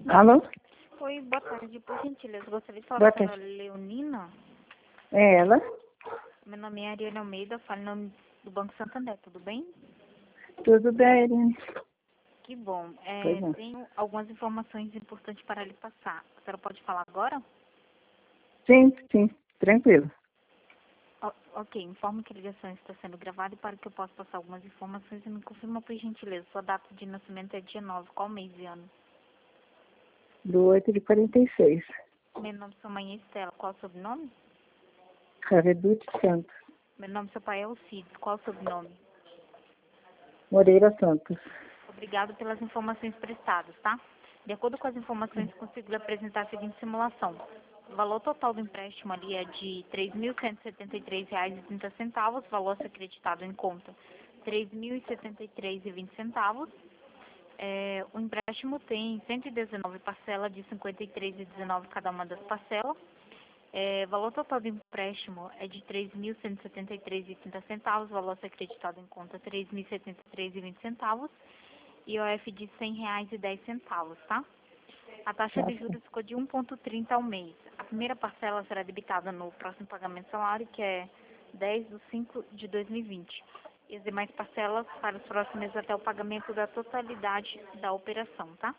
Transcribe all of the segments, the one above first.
Alô? Oi, boa tarde. Por gentileza, gostaria de falar Boa com a tarde. senhora Leonina. É ela? Meu nome é Ariane Almeida, falo em nome do Banco Santander, tudo bem? Tudo bem, Irene? Que bom. Pois não. Tenho algumas informações importantes para lhe passar. A senhora pode falar agora? Sim, tranquilo. Ok, informo que a ligação está sendo gravada e para que eu possa passar algumas informações, me confirma por gentileza. Sua data de nascimento é dia 9, qual mês e ano? Do 8 de 46. Meu nome é sua mãe é Estela, qual o sobrenome? Ravedute Santos. Meu nome seu pai é Alcides, qual o sobrenome? Moreira Santos. Obrigado pelas informações prestadas, tá? De acordo com as informações, consigo lhe apresentar a seguinte simulação. O valor total do empréstimo ali é de R$ 3.173,30, valor a ser acreditado em conta R$ 3.073,20. O empréstimo tem 119 parcelas de R$ 53,19 cada uma das parcelas. Valor total do empréstimo é de R$ 3.173,30, valor a ser acreditado em conta R$ 3.073,20. E IOF de R$ 100,10, tá? A taxa de juros ficou de 1,30 ao mês. A primeira parcela será debitada no próximo pagamento salário, que é 10/5 de 2020. E as demais parcelas para os próximos meses até o pagamento da totalidade da operação, tá?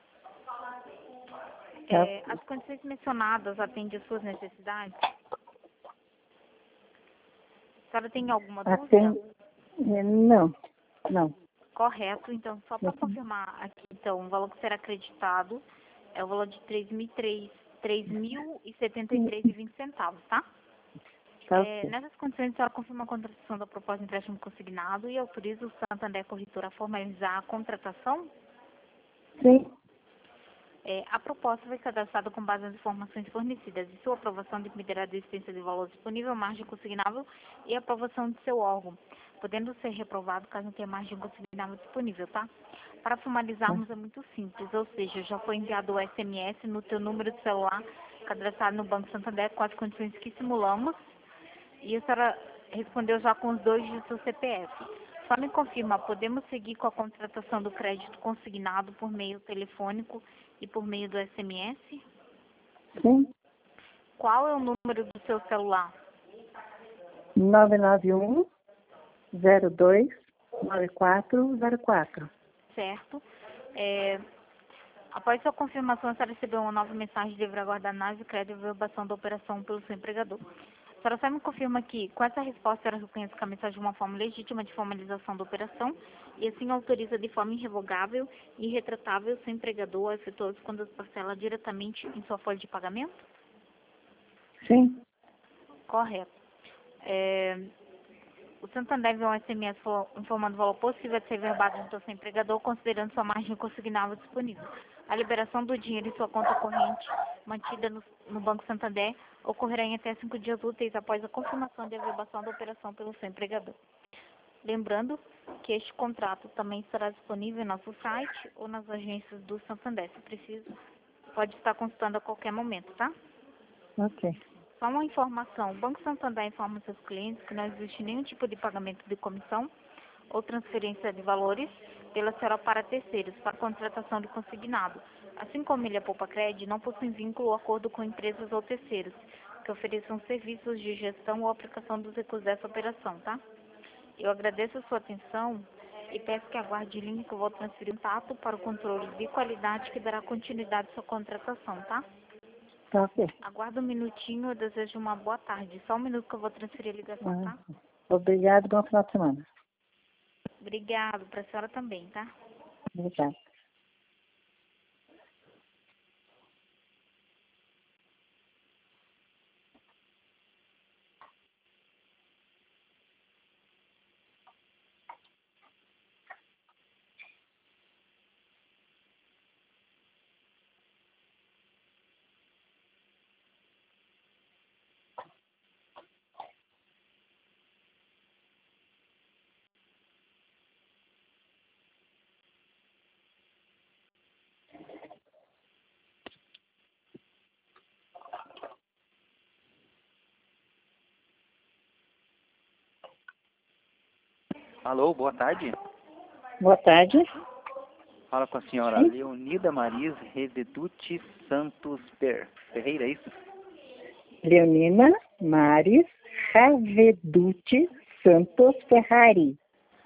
As condições mencionadas atendem às suas necessidades? A senhora tem alguma dúvida? Não. Correto, então, só para confirmar aqui, então, o valor que será acreditado é o valor de R$ 3.073,20, tá? Tá ok. Nessas condições, a senhora confirma a contratação da proposta de empréstimo consignado e autoriza o Santander Corretora a formalizar a contratação? Sim, A proposta foi cadastrada com base nas informações fornecidas e sua aprovação dependerá da existência de valor disponível, margem consignável e aprovação de seu órgão, podendo ser reprovado caso não tenha margem consignável disponível, tá? Para formalizarmos é muito simples, ou seja, já foi enviado o SMS no teu número de celular cadastrado no Banco Santander com as condições que simulamos e a senhora respondeu já com os dois de seu CPF. Só me confirma, podemos seguir com a contratação do crédito consignado por meio telefônico e por meio do SMS? sim. Qual é o número do seu celular? 991-02-9404. Certo? Após sua confirmação, a senhora recebeu uma nova mensagem de dever aguardar análise de crédito e averbação da operação pelo seu empregador. A senhora só me confirma que, com essa resposta, a senhora reconhece que a mensagem é uma forma legítima de formalização da operação e assim autoriza de forma irrevogável e irretratável seu empregador a efetuar os desconto das parcelas diretamente em sua folha de pagamento? Sim, Correto. O Santander enviou um SMS informando o valor possível de ser verbado do seu empregador, considerando sua margem consignável disponível. A liberação do dinheiro em sua conta corrente, mantida no Banco Santander, ocorrerá em até 5 dias úteis após a confirmação de averbação da operação pelo seu empregador. Lembrando que este contrato também estará disponível em nosso site ou nas agências do Santander. Se preciso, pode estar consultando a qualquer momento, tá? ok. Só uma informação, o Banco Santander informa seus clientes que não existe nenhum tipo de pagamento de comissão ou transferência de valores pela senhora para terceiros, para contratação de consignado. Assim como ele é Poupa Cred, não possui vínculo ou acordo com empresas ou terceiros que ofereçam serviços de gestão ou aplicação dos recursos dessa operação, tá? Eu agradeço a sua atenção e peço que aguarde o link que eu vou transferir um tato para o controle de qualidade que dará continuidade à sua contratação, tá? Tá ok. Aguarda um minutinho, eu desejo uma boa tarde. Só um minuto que eu vou transferir a ligação, tá? Obrigado, bom final de semana. Obrigado, para a senhora também, tá? Obrigado. Alô, boa tarde. Boa tarde. Fala com a senhora Sim? Leonida Maris Reveduti Santos Ferreira, é isso? Leonina Maris Raveduti Santos Ferrari.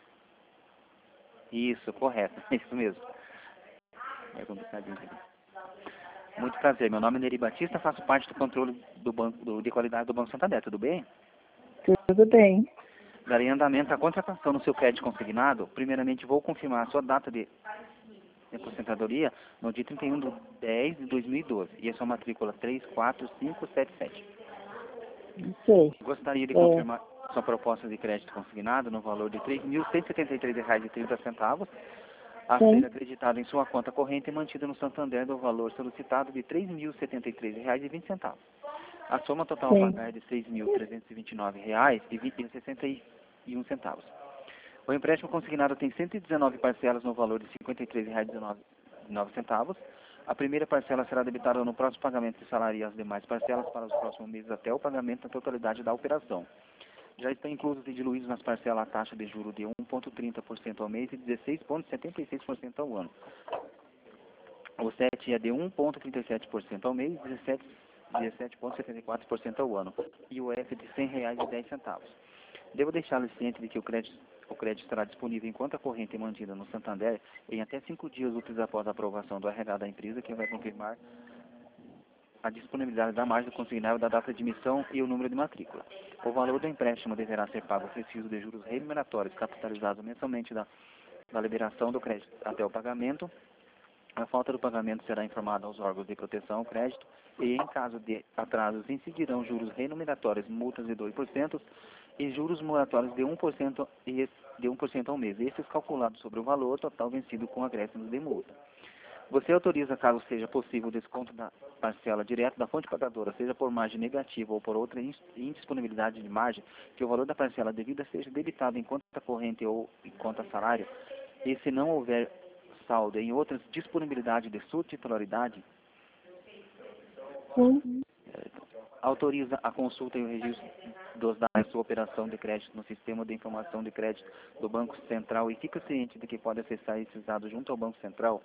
Isso, correto. Isso mesmo. É complicadinho aqui. Muito prazer. Meu nome é Neri Batista, faço parte do controle do banco de qualidade do Banco Santander. Tudo bem? Tudo bem. Darei andamento à contratação no seu crédito consignado. Primeiramente, vou confirmar a sua data de aposentadoria no dia 31/10/2012. E a sua matrícula 34577. Sei. Gostaria de confirmar sua proposta de crédito consignado no valor de R$ 3.173,30, a Sim. ser acreditado em sua conta corrente e mantido no Santander do valor solicitado de R$ 3.073,20. A soma total a Sim. pagar é de R$ 6.329,61. O empréstimo consignado tem 119 parcelas no valor de R$ 53,19. A primeira parcela será debitada no próximo pagamento de salário e as demais parcelas para os próximos meses até o pagamento da totalidade da operação. Já estão inclusos e diluídos nas parcelas a taxa de juros de 1,30% ao mês e 16,76% ao ano. O 7 é de 1,37% ao mês e 17,74% ao ano. E o F é de R$ 100,10. Devo deixá-lo ciente de que o crédito estará disponível em conta corrente mantida no Santander em até 5 dias úteis após a aprovação do RH da empresa, que vai confirmar a disponibilidade da margem consignável da data de emissão e o número de matrícula. O valor do empréstimo deverá ser pago preciso de juros remuneratórios capitalizados mensalmente da liberação do crédito até o pagamento. A falta do pagamento será informada aos órgãos de proteção ao crédito e, em caso de atrasos, incidirão juros remuneratórios, multas de 2% e juros moratórios de 1% ao mês, esses calculados sobre o valor total vencido com acréscimos de multa. Você autoriza, caso seja possível, o desconto da parcela direto da fonte pagadora, seja por margem negativa ou por outra indisponibilidade de margem, que o valor da parcela devida seja debitado em conta corrente ou em conta salário, e se não houver saldo em outras disponibilidades de sua titularidade, Sim. autoriza a consulta e o registro dos dados da sua operação de crédito no sistema de informação de crédito do Banco Central e fica ciente de que pode acessar esses dados junto ao Banco Central?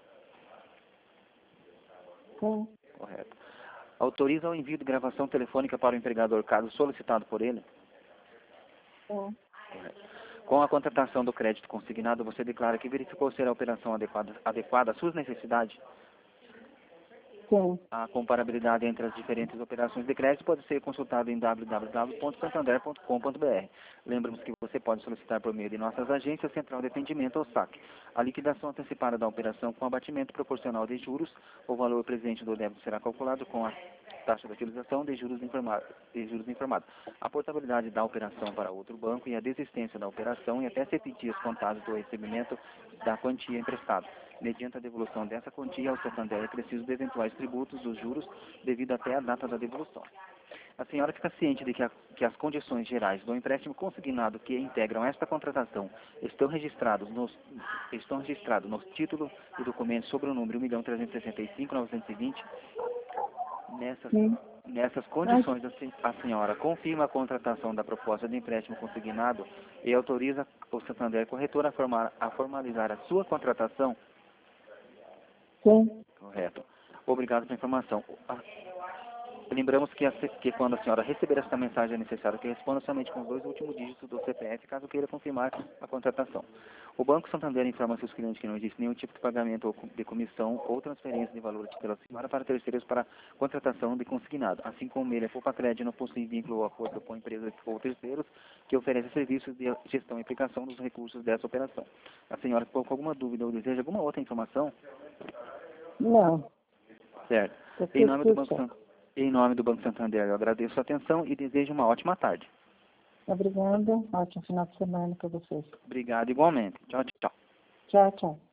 Sim. Correto. Autoriza o envio de gravação telefônica para o empregador, caso solicitado por ele? Sim. Correto. Com a contratação do crédito consignado, você declara que verificou ser a operação adequada às suas necessidades? Sim. A comparabilidade entre as diferentes operações de crédito pode ser consultada em www.santander.com.br. Lembramos que você pode solicitar por meio de nossas agências Central de Atendimento ou SAC a liquidação antecipada da operação com abatimento proporcional de juros. O valor presente do débito será calculado com a taxa de utilização de juros informados. A portabilidade da operação para outro banco e a desistência da operação em até 7 dias contados do recebimento da quantia emprestada. Mediante a devolução dessa quantia ao Santander é preciso de eventuais tributos dos juros devido até a data da devolução. A senhora fica ciente de que as condições gerais do empréstimo consignado que integram esta contratação estão registrados nos títulos e documentos sobre o número 1.365.920. Sim. Nessas condições, a senhora confirma a contratação da proposta de empréstimo consignado e autoriza o Santander Corretor a formalizar a sua contratação? Sim. Correto. Obrigado pela informação. Lembramos que quando a senhora receber esta mensagem é necessário que responda somente com os 2 últimos dígitos do CPF, caso queira confirmar a contratação. O Banco Santander informa seus clientes que não existe nenhum tipo de pagamento ou de comissão ou transferência de valor pela senhora para terceiros para contratação de consignado. Assim como ele, a Poupa-Crédito não possui vínculo ou acordo com empresas ou terceiros que oferecem serviços de gestão e aplicação dos recursos dessa operação. A senhora ficou com alguma dúvida ou deseja alguma outra informação? Não. Certo. Em nome do Banco Santander, eu agradeço a atenção e desejo uma ótima tarde. Obrigada. Ótimo final de semana para vocês. Obrigado igualmente. Tchau, tchau. Tchau, tchau.